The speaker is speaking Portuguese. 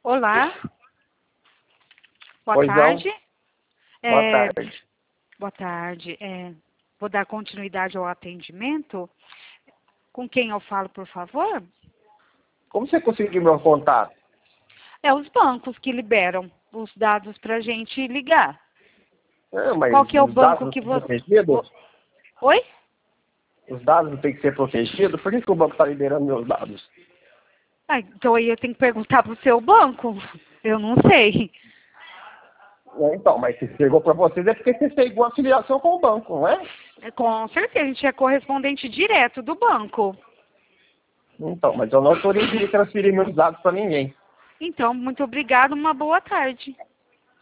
Olá, boa Pois não. tarde. Boa tarde. Boa tarde. Vou dar continuidade ao atendimento. Com quem eu falo, por favor? Como você conseguiu meu contato? É os bancos que liberam os dados para a gente ligar. Mas Qual que é o os dados banco não que são você... protegidos? Oi? Os dados não têm que ser protegidos? Por que o banco está liberando meus dados? Então aí eu tenho que perguntar para o seu banco. Eu não sei. Então, mas se chegou para vocês é porque vocês têm alguma afiliação com o banco, não é? Com certeza, a gente é correspondente direto do banco. Então, mas eu não autorizei transferir meus dados para ninguém. Então, muito obrigada, uma boa tarde.